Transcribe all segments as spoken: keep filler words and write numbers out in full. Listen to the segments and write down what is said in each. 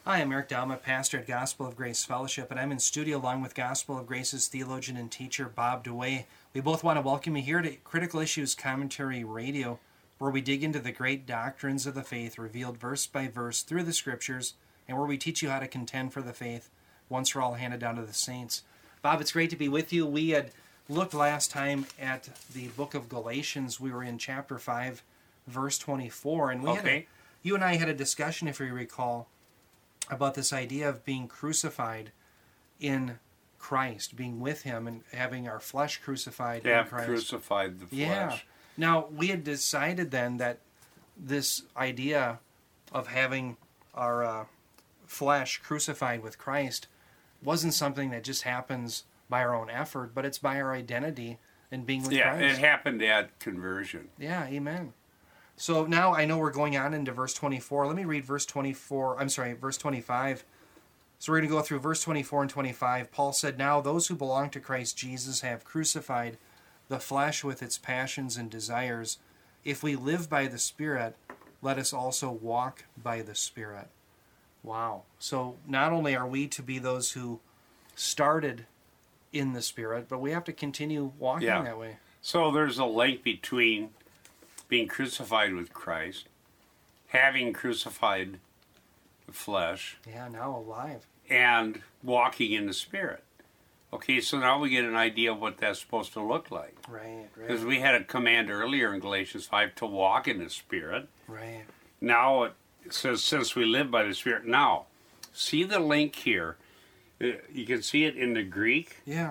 Hi, I'm Eric Dalma, pastor at Gospel of Grace Fellowship, and I'm in studio along with Gospel of Grace's theologian and teacher, Bob DeWay. We both want to welcome you here to Critical Issues Commentary Radio, where we dig into the great doctrines of the faith revealed verse by verse through the Scriptures, and where we teach you how to contend for the faith once for all handed down to the saints. Bob, it's great to be with you. We had looked last time at the book of Galatians. We were in chapter five, verse twenty-four, and we okay. had a, you and I had a discussion, if you recall, about this idea of being crucified in Christ, being with Him and having our flesh crucified yeah, in Christ. crucified the flesh. Yeah. Now, we had decided then that this idea of having our uh, flesh crucified with Christ wasn't something that just happens by our own effort, but it's by our identity in being with yeah, Christ. Yeah, it happened at conversion. Yeah, amen. So now I know we're going on into verse twenty-four. Let me read verse twenty-four. I'm sorry, verse twenty-five. So we're going to go through verse twenty-four and twenty-five. Paul said, "Now those who belong to Christ Jesus have crucified the flesh with its passions and desires. If we live by the Spirit, let us also walk by the Spirit." Wow. So not only are we to be those who started in the Spirit, but we have to continue walking yeah. that way. So there's a link between being crucified with Christ, having crucified the flesh, yeah, now alive, and walking in the Spirit. Okay, so now we get an idea of what that's supposed to look like. Right, right. Because we had a command earlier in Galatians five to walk in the Spirit. Right. Now it says, since we live by the Spirit. Now, see the link here. You can see it in the Greek. Yeah.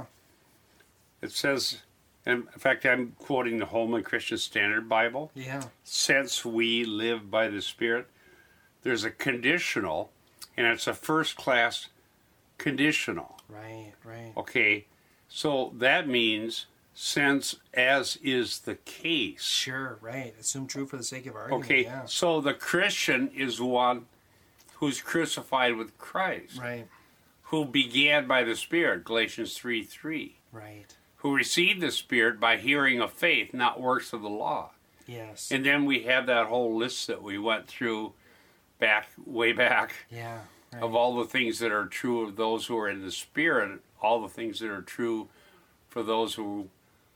It says, and in fact, I'm quoting the Holman Christian Standard Bible. Yeah. Since we live by the Spirit, there's a conditional, and it's a first-class conditional. Right, right. Okay, so that means since, as is the case. Sure, right. Assume true for the sake of argument. Okay, yeah. so the Christian is one who's crucified with Christ. Right. Who began by the Spirit, Galatians three three. Right. Who received the Spirit by hearing of faith, not works of the law. Yes. And then we have that whole list that we went through back, way back, yeah, right. of all the things that are true of those who are in the Spirit, all the things that are true for those who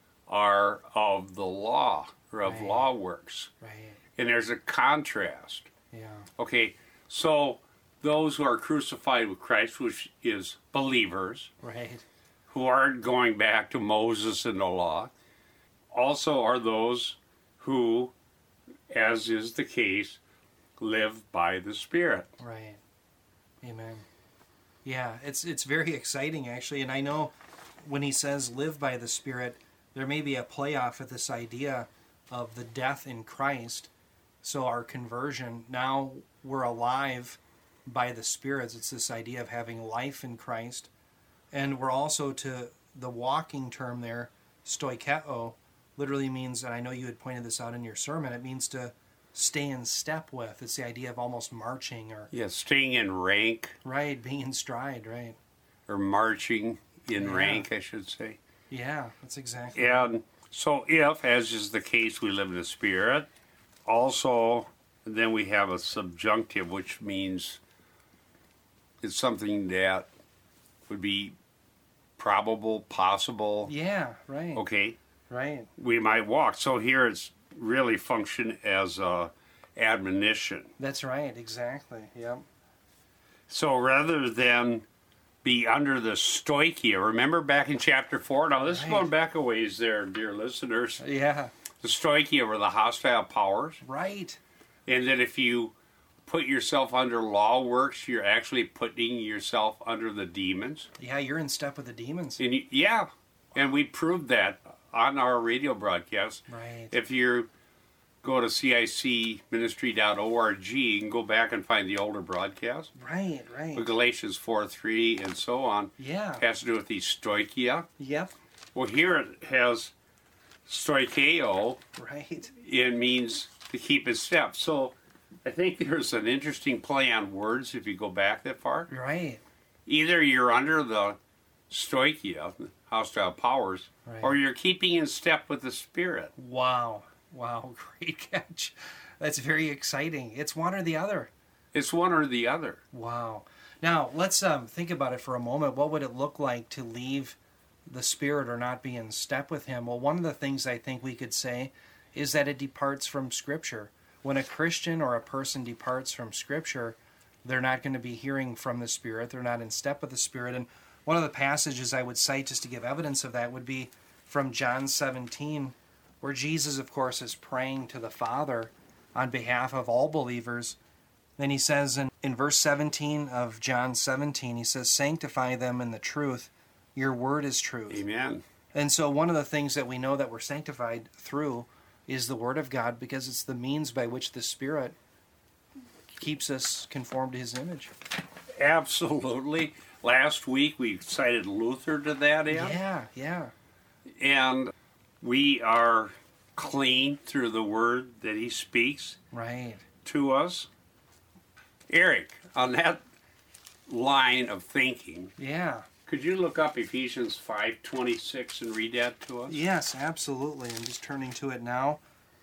are of the law, or of right. law works. Right. And there's a contrast. Yeah. Okay, so those who are crucified with Christ, which is believers, right, who aren't going back to Moses and the law, also are those who, as is the case, live by the Spirit. Right. Amen. Yeah, it's it's very exciting, actually, and I know when he says live by the Spirit, there may be a playoff with this idea of the death in Christ. So our conversion, now we're alive by the Spirit. It's this idea of having life in Christ. And we're also to the walking term there, stoikeo, literally means, and I know you had pointed this out in your sermon, it means to stay in step with. It's the idea of almost marching or... Yeah, staying in rank. Right, being in stride, right. Or marching in yeah. rank, I should say. Yeah, that's exactly And right. so if, as is the case, we live in the Spirit, also then we have a subjunctive, which means it's something that would be probable, possible. Yeah, right. Okay. Right. We might walk. So here it's really function as a admonition. That's right, exactly. Yep. So rather than be under the stoichia, remember back in chapter four? Now this right. is going back a ways there, dear listeners. Yeah. The stoichia were the hostile powers. Right. And that if you put yourself under law works, you're actually putting yourself under the demons. Yeah, you're in step with the demons. And you, yeah, and we proved that on our radio broadcast. Right. If you go to C I C ministry dot org, you can go back and find the older broadcast. Right, right. With Galatians four three and so on. Yeah. It has to do with the stoichia. Yep. Well, here it has stoikeo. Right. It means to keep in step. So I think there's an interesting play on words if you go back that far. Right. Either you're under the stoichia, hostile powers, right. or you're keeping in step with the Spirit. Wow. Wow. Great catch. That's very exciting. It's one or the other. It's one or the other. Wow. Now, let's um, think about it for a moment. What would it look like to leave the Spirit or not be in step with Him? Well, one of the things I think we could say is that it departs from Scripture. When a Christian or a person departs from Scripture, they're not going to be hearing from the Spirit. They're not in step with the Spirit. And one of the passages I would cite just to give evidence of that would be from John seventeen, where Jesus, of course, is praying to the Father on behalf of all believers. Then he says in, in verse seventeen of John seventeen, he says, "Sanctify them in the truth. Your word is truth." Amen. And so one of the things that we know that we're sanctified through is the Word of God, because it's the means by which the Spirit keeps us conformed to His image. Absolutely. Last week we cited Luther to that end. Yeah, yeah. And we are clean through the Word that He speaks Right. to us. Eric, on that line of thinking, Yeah. could you look up Ephesians five twenty-six and read that to us? Yes, absolutely. I'm just turning to it now.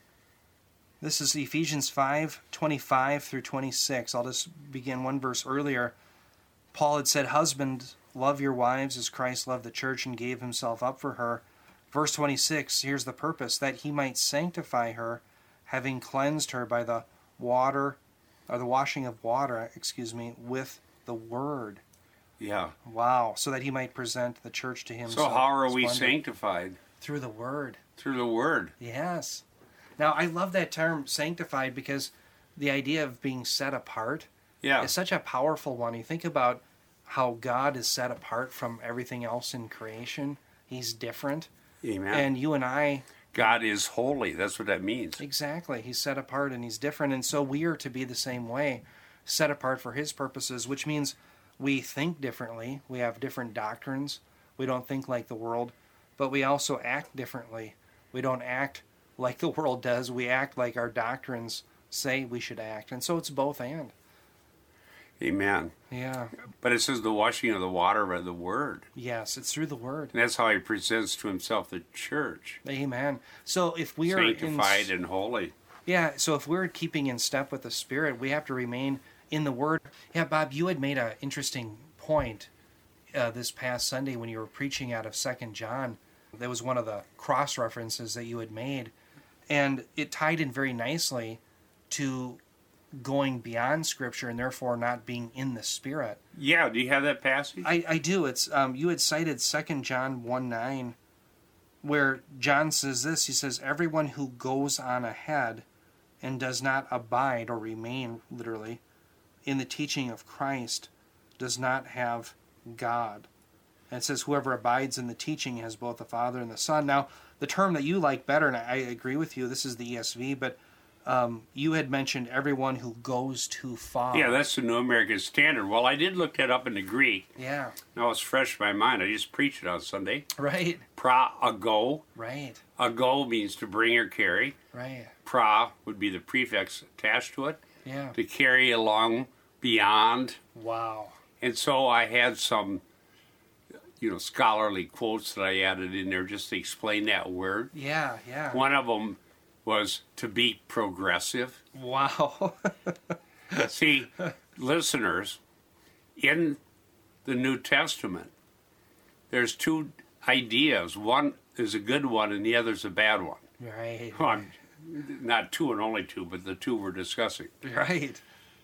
This is Ephesians five twenty-five through twenty-six. I'll just begin one verse earlier. Paul had said, "Husbands, love your wives as Christ loved the church and gave himself up for her." Verse twenty-six, here's the purpose, "that he might sanctify her, having cleansed her by the water, or the washing of water, excuse me, with the word." Yeah. Wow. So that he might present the church to himself. So how are we splendid. sanctified? Through the word. Through the Word. Yes. Now, I love that term, sanctified, because the idea of being set apart Yeah. is such a powerful one. You think about how God is set apart from everything else in creation. He's different. Amen. And you and I, God is holy. That's what that means. exactly, he's set apart and he's different. And so we are to be the same way, set apart for his purposes, which means we think differently. We have different doctrines. We don't think like the world, but we also act differently. We don't act like the world does. We act like our doctrines say we should act. And so it's both and. Amen. Yeah. But it says the washing of the water by the Word. Yes, it's through the word. And that's how He presents to Himself the church. Amen. So if we are Sanctified in, and holy. yeah, so if we're keeping in step with the Spirit, we have to remain in the Word. Yeah, Bob, you had made an interesting point uh, this past Sunday when you were preaching out of Second John. That was one of the cross references that you had made, and it tied in very nicely to going beyond Scripture and therefore not being in the Spirit. Yeah, do you have that passage? I, I do. It's um, you had cited Second John one nine, where John says this. He says, "Everyone who goes on ahead and does not abide or remain, literally, in the teaching of Christ does not have God." And it says, "Whoever abides in the teaching has both the Father and the Son." Now, the term that you like better, and I agree with you, this is the E S V, but um, you had mentioned everyone who goes too far. Yeah, that's the New American Standard. Well, I did look that up in the Greek. Yeah. Now it's fresh in my mind. I just preached it on Sunday. Right. Pra ago. Right. Ago means to bring or carry. Right. Pra would be the prefix attached to it. Yeah. To carry along beyond. Wow. And so I had some, you know, scholarly quotes that I added in there just to explain that word. Yeah, yeah. One of them was to be progressive. Wow. See, listeners, in the New Testament, there's two ideas. One is a good one and the other's a bad one. Right. Well, I'm- not two and only two, but the two we're discussing. Right.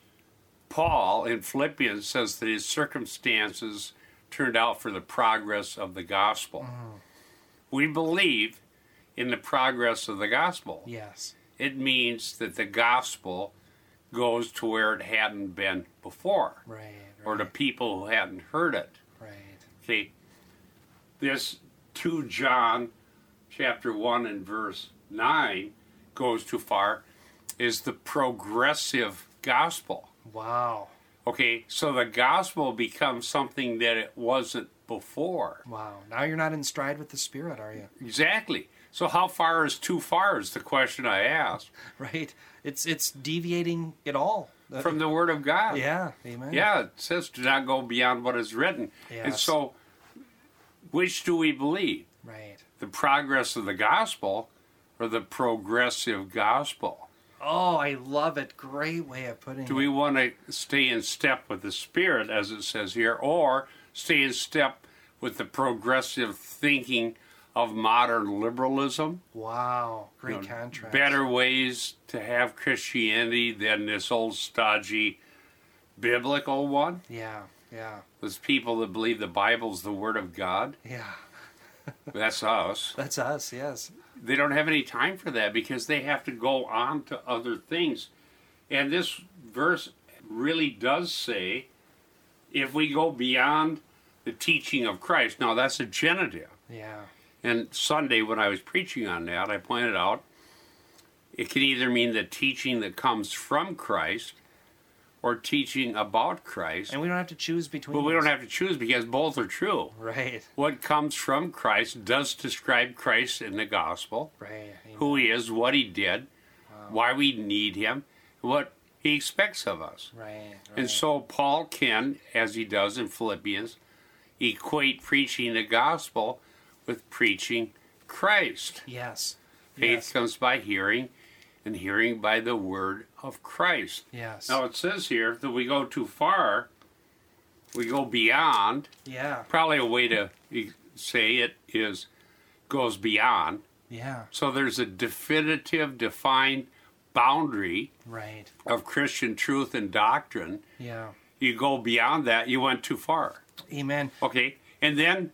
Paul in Philippians says that his circumstances turned out for the progress of the gospel. Mm. We believe in the progress of the gospel. Yes. It means that the gospel goes to where it hadn't been before, Right. Right. or to people who hadn't heard it. Right. See, this two John chapter one and verse nine goes too far, is the progressive gospel. Wow. Okay, so the gospel becomes something that it wasn't before. Wow. Now you're not in stride with the Spirit, are you? Exactly. So how far is too far is the question I asked. Right. It's it's deviating it all. From the Word of God. Yeah. Amen. Yeah, it says do not go beyond what is written. And Yes. so, which do we believe? Right. The progress of the gospel or the progressive gospel? Oh, I love it. Great way of putting Do it. we want to stay in step with the Spirit, as it says here, or stay in step with the progressive thinking of modern liberalism? Wow. Great You know, contrast. Better ways to have Christianity than this old stodgy biblical one? Yeah. Yeah. There's people that believe the Bible's the Word of God. Yeah. That's us. That's us. Yes. They don't have any time for that because they have to go on to other things. And this verse really does say, if we go beyond the teaching of Christ, now that's a genitive. Yeah. And Sunday, when I was preaching on that, I pointed out it can either mean the teaching that comes from Christ or teaching about Christ. And we don't have to choose between. But we those. don't have to choose because both are true. Right. What comes from Christ does describe Christ in the gospel, Right. Amen. who he is, what he did, Wow. why we need him, what he expects of us. Right. Right. And so Paul can, as he does in Philippians, equate preaching the gospel with preaching Christ. Yes. Faith Yes. comes by hearing, and hearing by the word of Christ. Yes. Now it says here that we go too far, we go beyond. Yeah. Probably a way to say it is goes beyond. Yeah. So there's a definitive, defined boundary Right. of Christian truth and doctrine. Yeah. You go beyond that, you went too far. Amen. Okay, and then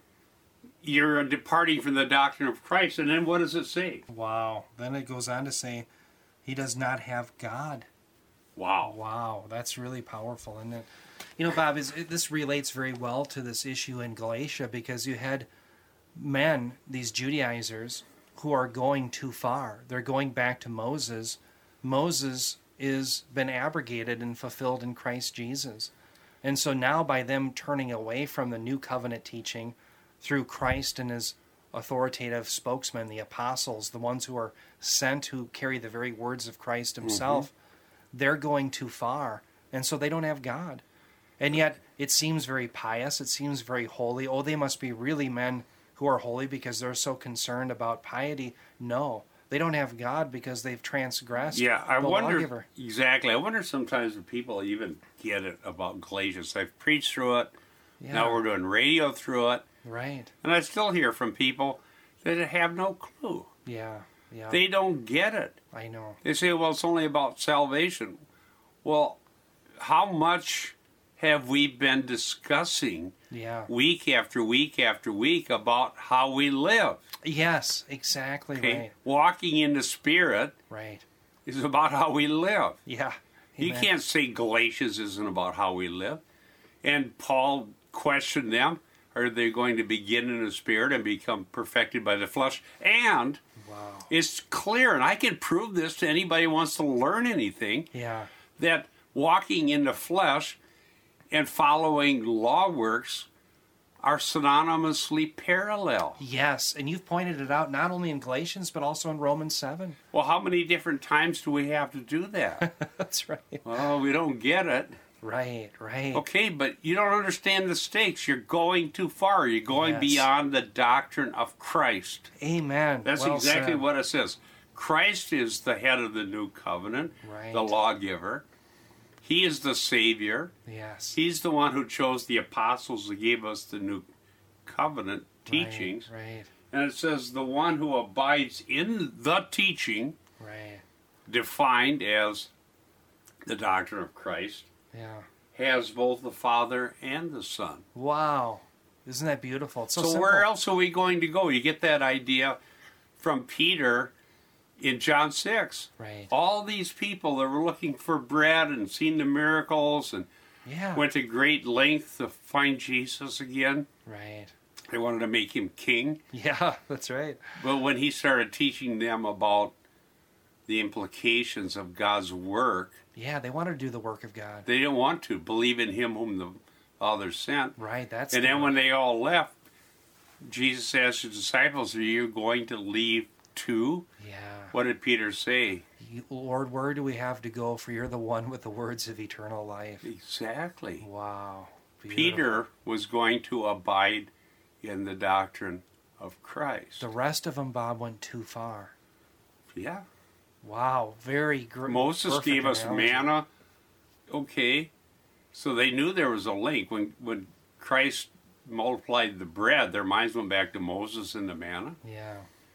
you're departing from the doctrine of Christ, and then what does it say? Wow. Then it goes on to say, he does not have God. Wow. Wow, that's really powerful, isn't it? You know, Bob, is it, this relates very well to this issue in Galatia because you had men, these Judaizers, who are going too far. They're going back to Moses. Moses is been abrogated and fulfilled in Christ Jesus. And so now by them turning away from the new covenant teaching through Christ and his authoritative spokesmen, the apostles, the ones who are sent, who carry the very words of Christ himself, mm-hmm. they're going too far. And so they don't have God. And yet it seems very pious. It seems very holy. Oh, they must be really men who are holy because they're so concerned about piety. No, they don't have God because they've transgressed Yeah, I the wonder lawgiver. exactly. I wonder sometimes if people even get it about Galatians. I've preached through it. Yeah. Now we're doing radio through it, Right. and I still hear from people that have no clue. Yeah. Yeah. They don't get it. I know. They say, "Well, it's only about salvation." Well, how much have we been discussing Yeah. week after week after week about how we live? Yes, exactly Okay, right. walking in the Spirit Right. is about how we live. Yeah. You Amen. can't say Galatians isn't about how we live. And Paul questioned them. Are they going to begin in the Spirit and become perfected by the flesh? And Wow. it's clear, and I can prove this to anybody who wants to learn anything, Yeah. that walking in the flesh and following law works are synonymously parallel. Yes, and you've pointed it out not only in Galatians but also in Romans seven. Well, how many different times do we have to do that? That's right. Well, we don't get it. Right, right. Okay, but you don't understand the stakes. You're going too far. You're going Yes. beyond the doctrine of Christ. Amen. That's Well exactly said. what it says. Christ is the head of the new covenant, Right. the lawgiver. He is the Savior. Yes. He's the one who chose the apostles that gave us the new covenant teachings. Right, right, And it says the one who abides in the teaching, right. defined as the doctrine of Christ, Yeah. has both the Father and the Son. Wow. Isn't that beautiful? It's so, So, simple. where else are we going to go? You get that idea from Peter in John six. Right. All these people that were looking for bread and seen the miracles and Yeah. went to great length to find Jesus again. Right. They wanted to make him king. Yeah, that's right. But when he started teaching them about the implications of God's work, Yeah, they wanted to do the work of God. they didn't want to believe in him whom the Father sent. Right, that's And the then one. when they all left, Jesus asked his disciples, "Are you going to leave too?" Yeah. What did Peter say? You- Lord, where do we have to go? For you're the one with the words of eternal life. Exactly. Wow. Beautiful. Peter was going to abide in the doctrine of Christ. The rest of them, Bob, went too far. Yeah. Wow, very great. Moses gave us manna. Okay, so they knew there was a link. When when Christ multiplied the bread, their minds went back to Moses and the manna. Yeah.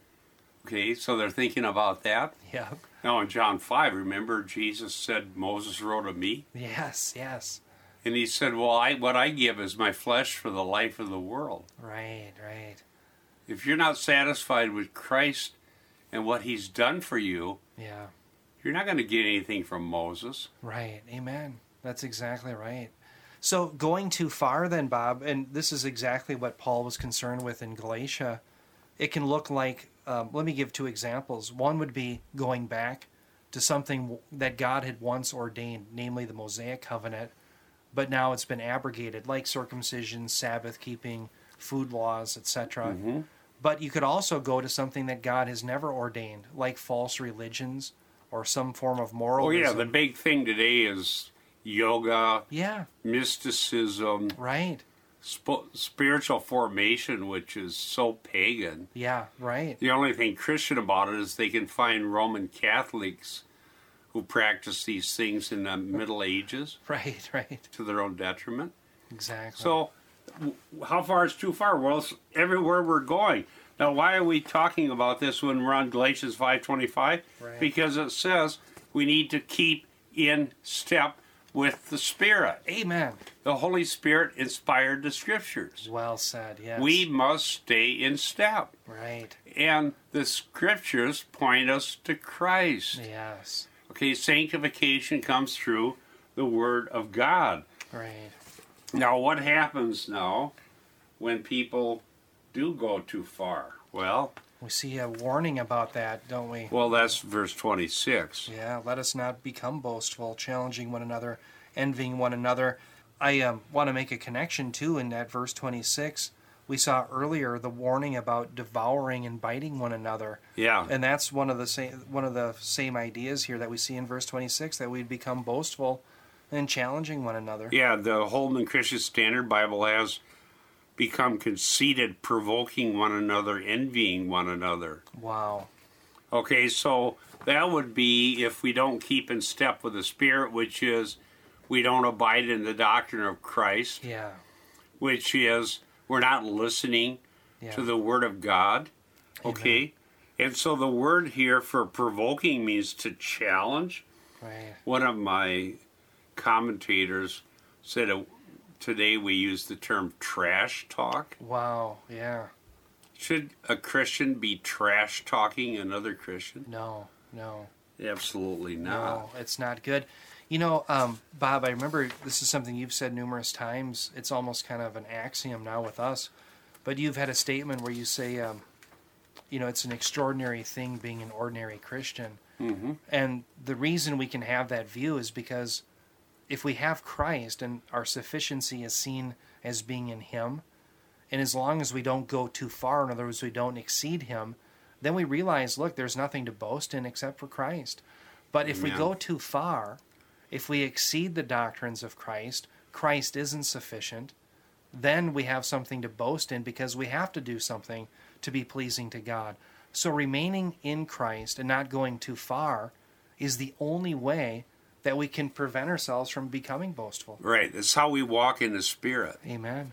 Okay, so they're thinking about that. Yeah. Now in John five, remember Jesus said, Moses wrote of me? Yes, yes. And he said, well, I, what I give is my flesh for the life of the world. Right, right. If you're not satisfied with Christ and what he's done for you, yeah, you're not going to get anything from Moses. Right, amen. That's exactly right. So going too far then, Bob, and this is exactly what Paul was concerned with in Galatia, it can look like, um, let me give two examples. One would be going back to something that God had once ordained, namely the Mosaic covenant, but now it's been abrogated, like circumcision, Sabbath keeping, food laws, et cetera. Mm-hmm. But you could also go to something that God has never ordained, like false religions or some form of moralism. Oh yeah, the big thing today is yoga, yeah, mysticism, right, sp- spiritual formation, which is so pagan. Yeah, right. The only thing Christian about it is they can find Roman Catholics who practice these things in the Middle Ages. Right, right. To their own detriment. Exactly. So, w- how far is too far? Well, it's everywhere we're going. Now, why are we talking about this when we're on Galatians five twenty-five? Right. Because it says we need to keep in step with the Spirit. Amen. The Holy Spirit inspired the Scriptures. Well said, yes. We must stay in step. Right. And the Scriptures point us to Christ. Yes. Okay, sanctification comes through the Word of God. Right. Now, what happens now when people do go too far? Well, we see a warning about that, don't we? Well, that's verse twenty-six. Yeah, let us not become boastful, challenging one another, envying one another. I um, want to make a connection, too, in that verse twenty-six. We saw earlier the warning about devouring and biting one another. Yeah. And that's one of the same one of the same ideas here that we see in verse twenty-six, that we'd become boastful and challenging one another. Yeah, the Holman Christian Standard Bible has become conceited, provoking one another, envying one another. Wow. Okay, so that would be if we don't keep in step with the Spirit, which is we don't abide in the doctrine of Christ. Yeah. Which is we're not listening yeah. to the Word of God. Okay? Amen. And so the word here for provoking means to challenge. Right. One of my commentators said uh, today we use the term trash talk. Wow, yeah. Should a Christian be trash talking another Christian? No, no. Absolutely not. No, it's not good. You know, um, Bob, I remember this is something you've said numerous times. It's almost kind of an axiom now with us. But you've had a statement where you say, um, you know, it's an extraordinary thing being an ordinary Christian. Mm-hmm. And the reason we can have that view is because if we have Christ and our sufficiency is seen as being in Him, and as long as we don't go too far, in other words, we don't exceed Him, then we realize, look, there's nothing to boast in except for Christ. But if Amen. we go too far, if we exceed the doctrines of Christ, Christ isn't sufficient, then we have something to boast in because we have to do something to be pleasing to God. So remaining in Christ and not going too far is the only way that we can prevent ourselves from becoming boastful. Right. That's how we walk in the Spirit. Amen.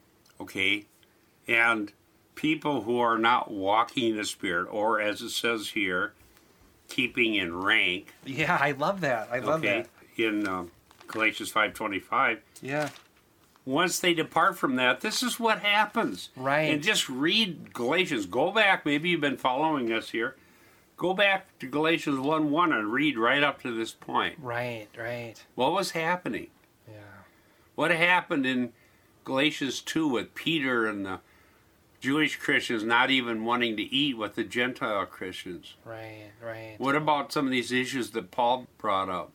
Okay? And people who are not walking in the Spirit, or as it says here, keeping in rank. Yeah, I love that. I love okay, that. In uh, Galatians five twenty-five. Yeah. Once they depart from that, this is what happens. Right. And just read Galatians. Go back. Maybe you've been following us here. Go back to Galatians one one and read right up to this point. Right, right. What was happening? Yeah. What happened in Galatians two with Peter and the Jewish Christians not even wanting to eat with the Gentile Christians? Right, right. What about some of these issues that Paul brought up?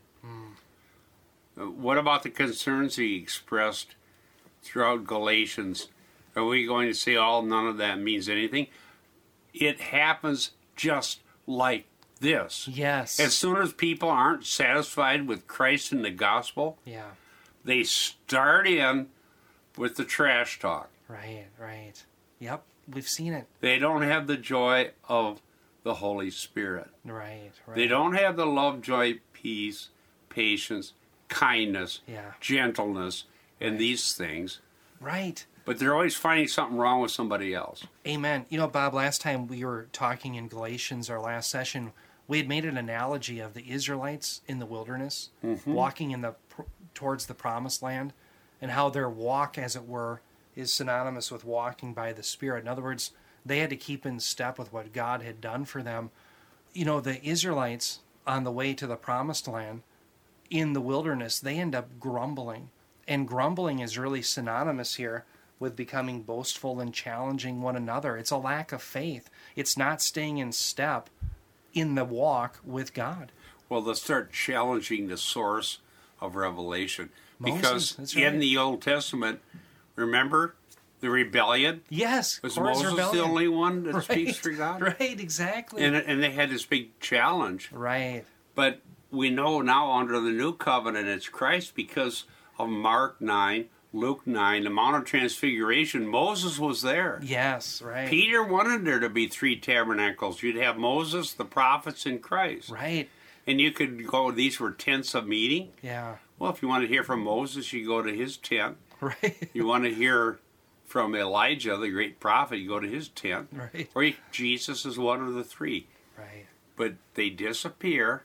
Hmm. What about the concerns he expressed throughout Galatians? Are we going to say, oh, none of that means anything? It happens just like this. Yes. As soon as people aren't satisfied with Christ and the gospel, yeah. they start in with the trash talk. Right, right. Yep, we've seen it. They don't have the joy of the Holy Spirit. Right, right. They don't have the love, joy, peace, patience, kindness, Yeah. gentleness, and Right. these things. Right. But they're always finding something wrong with somebody else. Amen. You know, Bob, last time we were talking in Galatians, our last session, we had made an analogy of the Israelites in the wilderness, Mm-hmm. walking in the towards the promised land, and how their walk, as it were, is synonymous with walking by the Spirit. In other words, they had to keep in step with what God had done for them. You know, the Israelites on the way to the promised land, in the wilderness, they end up grumbling. And grumbling is really synonymous here with becoming boastful and challenging one another. It's a lack of faith. It's not staying in step in the walk with God. Well, they'll start challenging the source of revelation. Moses, Because that's in right. the Old Testament, remember the rebellion? Yes, Was Korah's Moses rebellion. the only one that Right, speaks for God? right, exactly. And, and they had this big challenge. right, But we know now under the new covenant it's Christ because of Mark nine, Luke nine, the Mount of Transfiguration. Moses was there. yes, right, Peter wanted there to be three tabernacles. You'd have Moses, the prophets, and Christ. right, And you could go, these were tents of meeting. yeah, Well, if you want to hear from Moses, you go to his tent. right, You want to hear from Elijah, the great prophet, you go to his tent. right, Or you, Jesus is one of the three. right, But they disappear,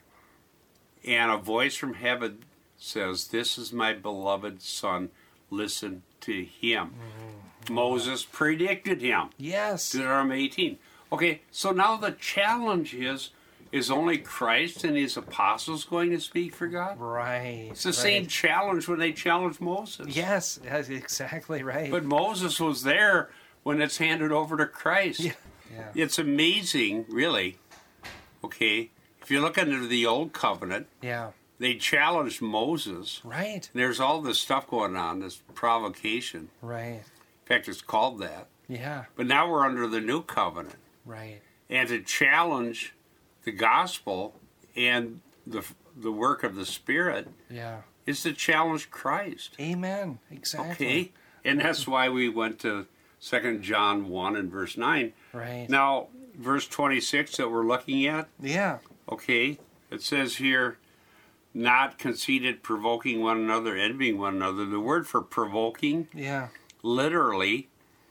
and a voice from heaven says, "This is my beloved son, listen to him." Mm-hmm. Moses predicted him. yes, Deuteronomy eighteen. Okay, so now the challenge is, is only Christ and his apostles going to speak for God? right. It's the right. same challenge when they challenged Moses. Yes, yes, exactly right. But Moses was there when it's handed over to Christ. yeah, yeah, It's amazing, really. Okay, if you look into the Old Covenant, yeah, they challenged Moses. right, There's all this stuff going on, this provocation. right, In fact, it's called that. yeah, But now we're under the New Covenant. right, And to challenge the gospel and the, the work of the Spirit yeah. is to challenge Christ. Amen. Exactly. Okay? And that's why we went to Second John one and verse nine. Right. Now, verse twenty-six that we're looking at, Yeah. okay, it says here, not conceited, provoking one another, envying one another. The word for provoking, Yeah. literally,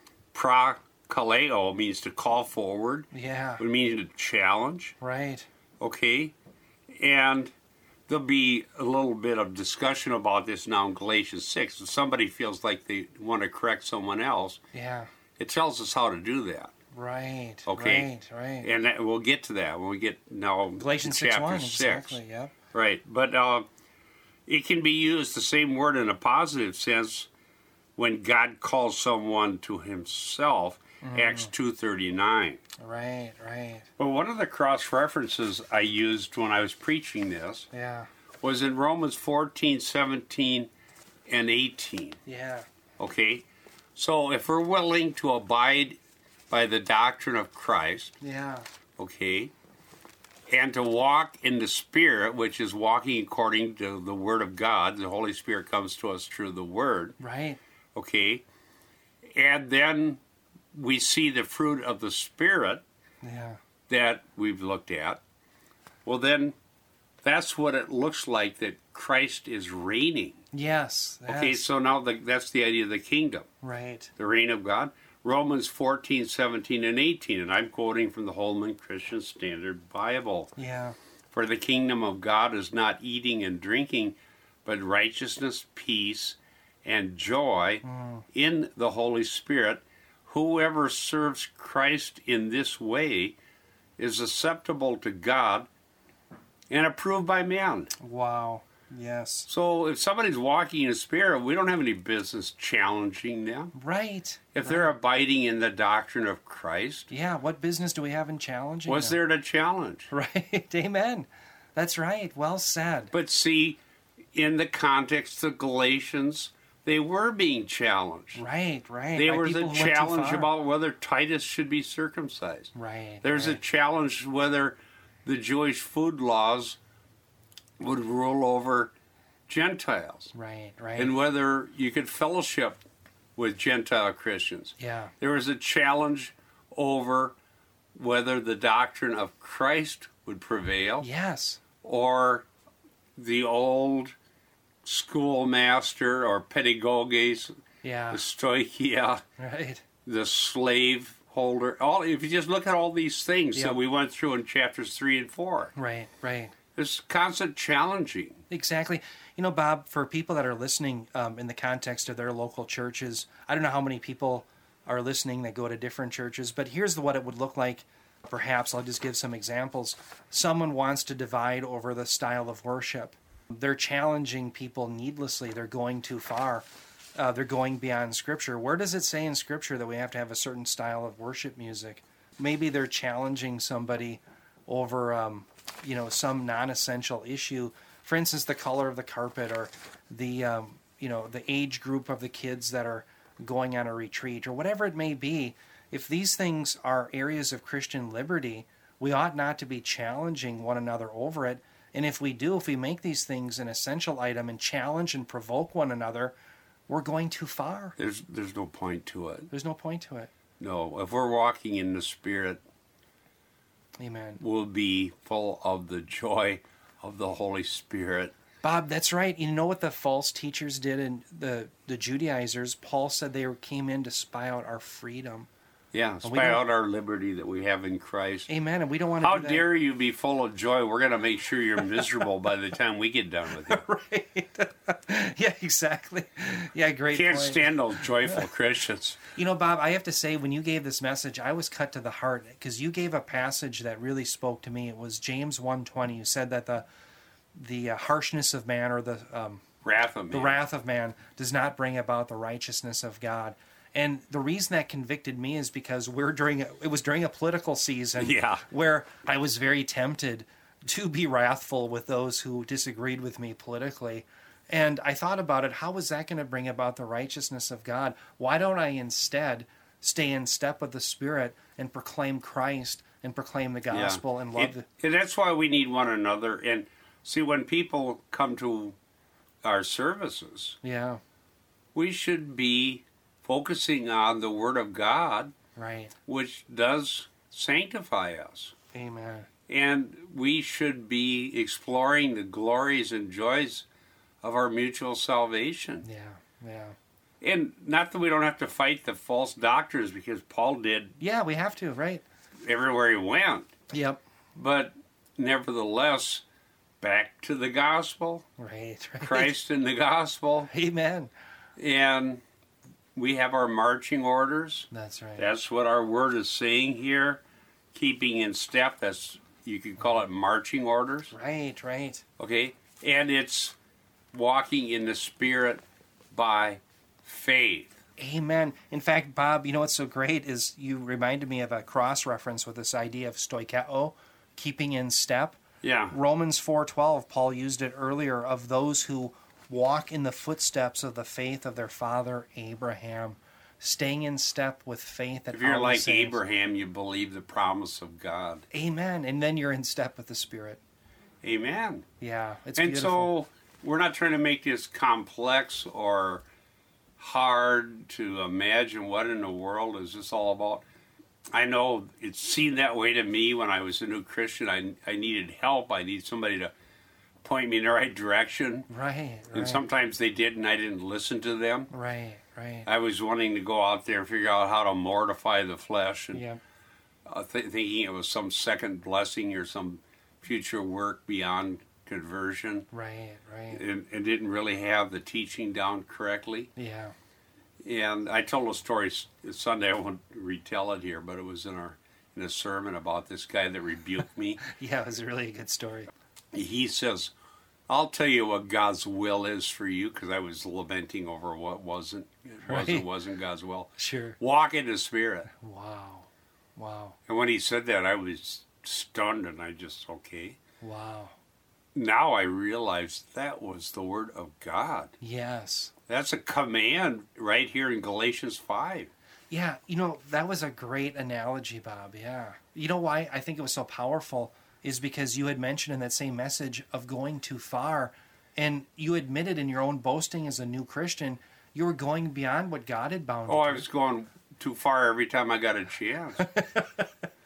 prokaleo, means to call forward. Yeah. It means to challenge, Right. okay? And there'll be a little bit of discussion about this now in Galatians six. If somebody feels like they want to correct someone else, Yeah. it tells us how to do that. Right. Okay. Right. Right. And that, we'll get to that when we get now Galatians to six chapter one. six. Exactly. Yep. Right. But uh, it can be used, the same word in a positive sense, when God calls someone to himself, Acts two thirty-nine. Right. Right. Well, one of the cross references I used when I was preaching this Yeah. was in Romans fourteen, seventeen, and eighteen. Yeah. Okay? So if we're willing to abide by the doctrine of Christ, Yeah. okay, and to walk in the Spirit, which is walking according to the Word of God, the Holy Spirit comes to us through the Word, Right. okay, and then we see the fruit of the Spirit Yeah. that we've looked at, well then that's what it looks like that Christ is reigning. Yes. Okay, yes. so now the, that's the idea of the kingdom, Right. the reign of God. Romans fourteen, seventeen, and eighteen, and I'm quoting from the Holman Christian Standard Bible. Yeah. For the kingdom of God is not eating and drinking, but righteousness, peace, and joy Mm. in the Holy Spirit. Whoever serves Christ in this way is acceptable to God and approved by man. Wow. Yes. So if somebody's walking in the Spirit, we don't have any business challenging them. Right. If they're abiding in the doctrine of Christ, Yeah. What business do we have in challenging? what's them? there to challenge? Right. Amen. That's right. Well said. But see, in the context of Galatians, they were being challenged. Right. Right. There By was a people who went too challenge far. about whether Titus should be circumcised. Right. There's a right. challenge whether the Jewish food laws would rule over Gentiles Right. Right. and whether you could fellowship with Gentile Christians. yeah. There was a challenge over whether the doctrine of Christ would prevail Yes. or the old schoolmaster or pedagogues, Yeah. the stoichia, Right. the slave holder. All if you just look at all these things Yep. that we went through in chapters three and four, Right. Right. it's constant challenging. Exactly. You know, Bob, for people that are listening um, in the context of their local churches, I don't know how many people are listening that go to different churches, but here's what it would look like. Perhaps I'll just give some examples. Someone wants to divide over the style of worship. They're challenging people needlessly. They're going too far. Uh, they're going beyond Scripture. Where does it say in Scripture that we have to have a certain style of worship music? Maybe they're challenging somebody over, um, you know, some non-essential issue. For instance, the color of the carpet, or the, um, you know, the age group of the kids that are going on a retreat, or whatever it may be. If these things are areas of Christian liberty, we ought not to be challenging one another over it. And if we do, if we make these things an essential item and challenge and provoke one another, we're going too far. There's there's no point to it. There's no point to it. No, if we're walking in the Spirit, Amen. we'll be full of the joy of the Holy Spirit. Bob, that's right. You know what the false teachers did, in the, the Judaizers? Paul said they came in to spy out our freedom. Yeah, we spy don't- out our liberty that we have in Christ. Amen. And we don't want to How do that. dare you be full of joy? We're going to make sure you're miserable by the time we get done with you. Right. Yeah, exactly. Yeah, great Can't point. stand those joyful Christians. You know, Bob, I have to say, when you gave this message, I was cut to the heart, because you gave a passage that really spoke to me. It was James one twenty. You said that the the uh, harshness of man, or the um, Wrath of the man. wrath of man, does not bring about the righteousness of God. And the reason that convicted me is because we're during a, it was during a political season Yeah. where I was very tempted to be wrathful with those who disagreed with me politically. And I thought about it, how is that going to bring about the righteousness of God? Why don't I instead stay in step with the Spirit and proclaim Christ and proclaim the gospel and love It- the... and that's why we need one another. And see, when people come to our services, Yeah, we should be focusing on the Word of God, right. which does sanctify us. Amen. And we should be exploring the glories and joys of our mutual salvation. Yeah, yeah. And not that we don't have to fight the false doctors, because Paul did Yeah, we have to, right? everywhere he went. Yep. But nevertheless, back to the gospel, Right, right. Christ in the gospel, Amen. and we have our marching orders. That's right. That's what our word is saying here. Keeping in step, that's, you could call it marching orders. Right, right. Okay? And it's walking in the Spirit by faith. Amen. In fact, Bob, you know what's so great is you reminded me of a cross-reference with this idea of stoikeo, keeping in step. Yeah. Romans four twelve, Paul used it earlier, of those who walk in the footsteps of the faith of their father Abraham, staying in step with faith. That If you're like always saves. Abraham, you believe the promise of God. Amen. And then you're in step with the Spirit. Amen. Yeah, it's And beautiful. so we're not trying to make this complex or hard to imagine what in the world is this all about. I know it seemed that way to me when I was a new Christian. I, I needed help. I needed somebody to point me in the right direction. Right, right. And sometimes they did, and I didn't listen to them. Right, right. I was wanting to go out there and figure out how to mortify the flesh, and Yeah. uh, th- thinking it was some second blessing or some future work beyond conversion, Right, right. and, and didn't really have the teaching down correctly. Yeah. And I told a story s- Sunday. I won't retell it here, but it was in our in a sermon about this guy that rebuked me. Yeah, it was a really good story. He says, "I'll tell you what God's will is for you," because I was lamenting over what wasn't it wasn't Right. wasn't God's will. Sure. Walk in the Spirit. Wow. Wow. And when he said that, I was stunned, and I just okay. Wow. Now I realize that was the word of God. Yes. That's a command right here in Galatians five. Yeah, you know, that was a great analogy, Bob. Yeah. You know why I think it was so powerful is because you had mentioned in that same message of going too far. And you admitted in your own boasting as a new Christian, you were going beyond what God had bound Oh, you I was going too far every time I got a chance.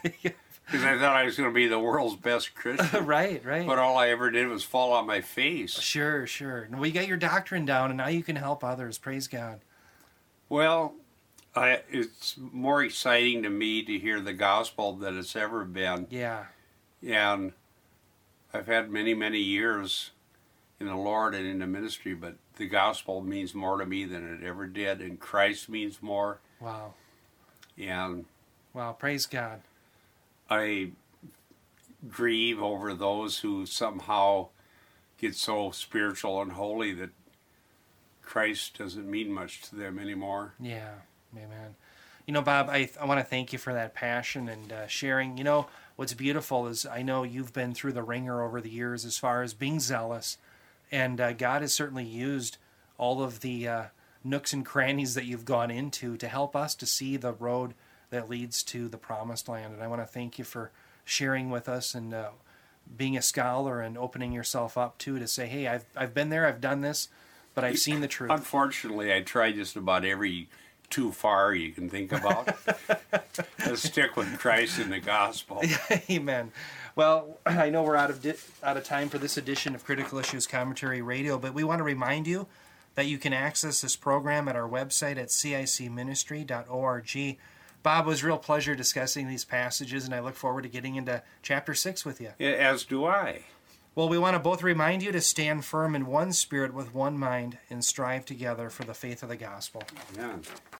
Because I thought I was going to be the world's best Christian. Right, right. But all I ever did was fall on my face. Sure, sure. Well, you got your doctrine down, and now you can help others. Praise God. Well, I, it's more exciting to me to hear the gospel than it's ever been. Yeah. And I've had many, many years in the Lord and in the ministry, but the gospel means more to me than it ever did, and Christ means more. Wow. And Wow, praise God. I grieve over those who somehow get so spiritual and holy that Christ doesn't mean much to them anymore. Yeah, amen. You know, Bob, I, I want to thank you for that passion and uh, sharing. You know, what's beautiful is I know you've been through the ringer over the years as far as being zealous, and uh, God has certainly used all of the uh, nooks and crannies that you've gone into to help us to see the road that leads to the promised land. And I want to thank you for sharing with us and uh, being a scholar and opening yourself up too to say, hey, I've I've been there, I've done this, but I've seen the truth. Unfortunately, I try just about every too far you can think about. Let's stick with Christ and the gospel. Amen. Well, I know we're out of di- out of time for this edition of Critical Issues Commentary Radio, but we want to remind you that you can access this program at our website at c i c ministry dot org. Bob, it was a real pleasure discussing these passages, and I look forward to getting into chapter six with you. As do I. Well, we want to both remind you to stand firm in one spirit with one mind and strive together for the faith of the gospel. Amen.